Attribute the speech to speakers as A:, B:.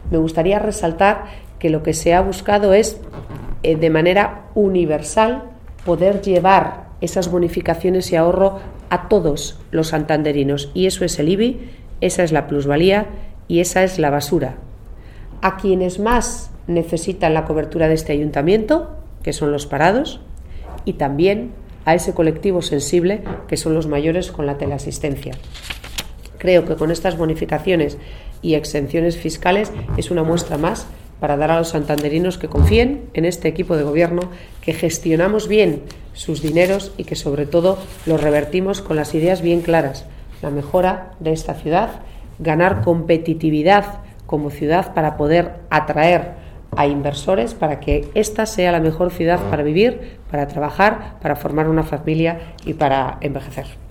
A: me gustaría resaltar que lo que se ha buscado es, de manera universal, poder llevar esas bonificaciones y ahorro a todos los santanderinos. Y eso es el IBI, esa es la plusvalía y esa es la basura. A quienes más necesitan la cobertura de este ayuntamiento, que son los parados, y también a ese colectivo sensible, que son los mayores con la teleasistencia. Creo que con estas bonificaciones y exenciones fiscales es una muestra más para dar a los santanderinos que confíen en este equipo de gobierno, que gestionamos bien sus dineros y que sobre todo los revertimos con las ideas bien claras: la mejora de esta ciudad, ganar competitividad como ciudad para poder atraer a inversores, para que esta sea la mejor ciudad para vivir, para trabajar, para formar una familia y para envejecer.